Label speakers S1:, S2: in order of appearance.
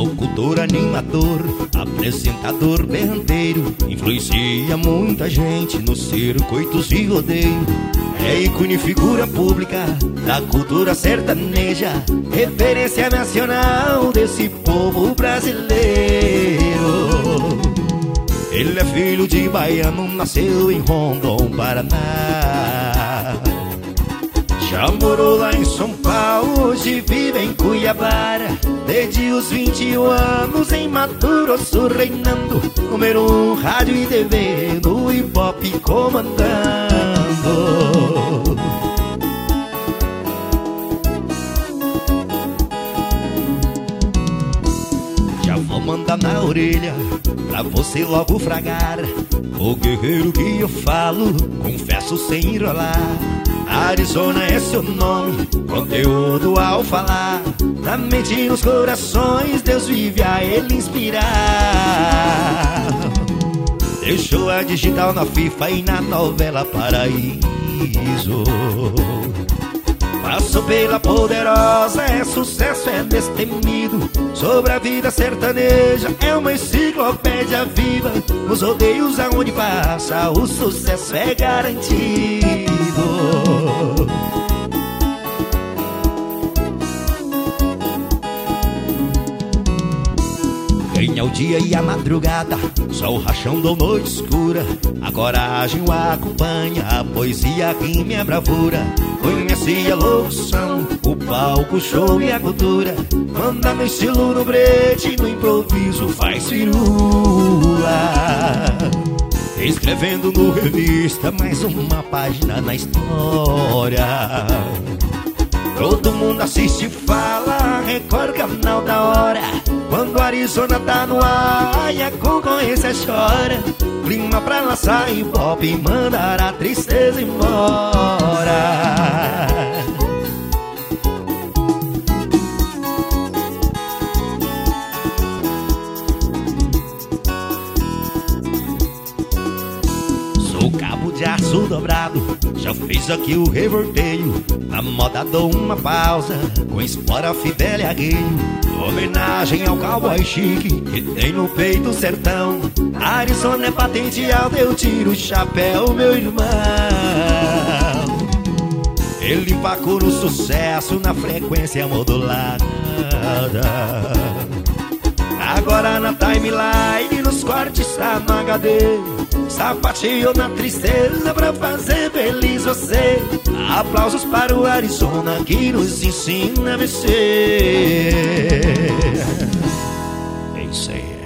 S1: Locutor, animador, apresentador, berranteiro, influencia muita gente nos circuitos de rodeio. É ícone, figura pública da cultura sertaneja, referência nacional desse povo brasileiro. Ele é filho de baiano, nasceu em Rondon, Paraná. Já morou lá em São Paulo, hoje vive em Cuiabá. Desde os 21 anos em Mato Grosso, reinando, número 1 rádio e TV, no hip hop comandando. Já vou mandar na orelha pra você logo fragar. O guerreiro que eu falo, confesso sem enrolar. Arizona é seu nome, conteúdo ao falar. Na mente e nos corações, Deus vive a ele inspirar. Deixou a digital na FIFA e na novela Paraíso. Passou pela Poderosa, é sucesso, é destemido. Sobre a vida sertaneja, é uma enciclopédia viva. Nos rodeios aonde passa, o sucesso é garantido. Ganha o dia e a madrugada, sol rachando ou noite escura. A coragem o acompanha, a poesia, a rima e a bravura. Conhece a locução, o palco, o show e a cultura. Manda no estilo, no brete, no improviso faz firula. Escrevendo no revista mais uma página na história. Todo mundo assiste e fala, Record, canal da hora. Quando a Arizona tá no ar e a concorrência chora. Clima pra lançar hip hop e mandar a tristeza embora. Sou cabo de aço dobrado, já fiz aqui o revorteio. Na moda dou uma pausa, com espora fidel alheio. Homenagem ao cowboy chique que tem no peito o sertão. Arizona é patente alta, eu tiro o chapéu, meu irmão. Ele empacou no sucesso na frequência modulada. Agora na timeline, nos cortes tá no HD. Sapateou na tristeza pra fazer feliz você. Aplausos para o Arizona que nos ensina a vencer. É isso aí.